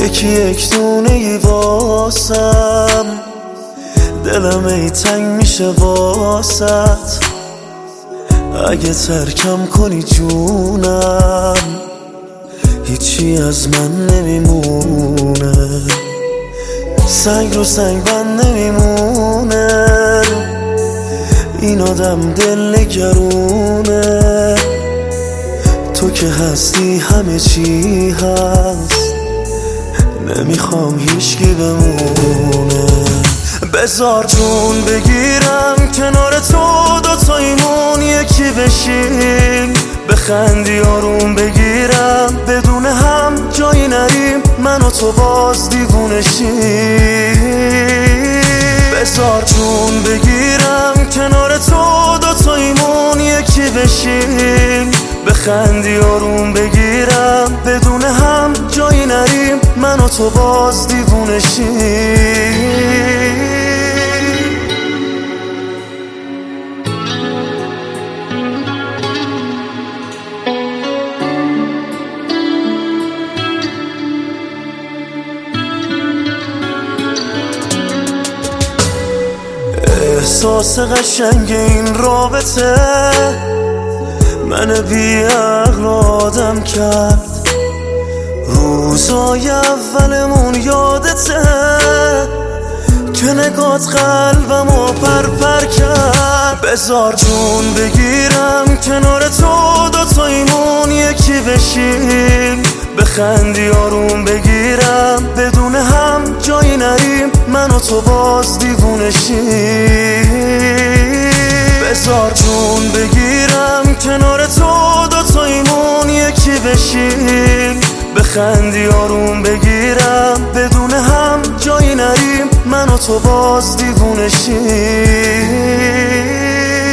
یکی یک دونه ای واسم، دلم ای تنگ میشه واسط. اگه ترکم کنی جونم، هیچی از من نمیمونه. سنگ رو سنگ بند نمیمونه، این آدم دل نگرونه. تو که هستی همه چی هست، نمیخوام هیچکی بمونه. بذار جون بگیرم کنار تو، دوتاییمون یکی بشیم. بخندی آروم بگیرم، بدون هم جایی نریم، من و تو باز دیوونه شیم. بذار جون بگیرم کنار تو، دوتاییمون یکی بشیم. بخندی آروم بگیرم، بدون هم جایی نریم، من و تو باز دیوونه شیم. احساس قشنگ این رابطه من بی عقل آدم کرد. روزای اولمون یادته که نگات قلبمو پر کرد. بذار جون بگیرم کنار تو، دوتاییمون یکی بشیم. بخندی آروم بگیرم، بدون هم جایی نریم، من و تو باز دیوونه شیم. بذار جون بگیرم کنار تو، دوتاییمون یکی بشیم. بخندی آروم بگیرم، بدون هم جایی نریم، من و تو باز دیوونه شیم.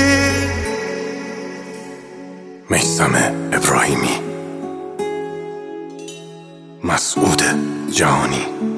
میثم ابراهیمی، مسعود جهانی.